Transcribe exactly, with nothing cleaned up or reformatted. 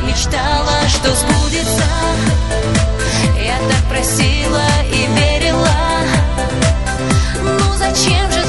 мечтала, что сбудется. Я так просила и верила. Ну зачем же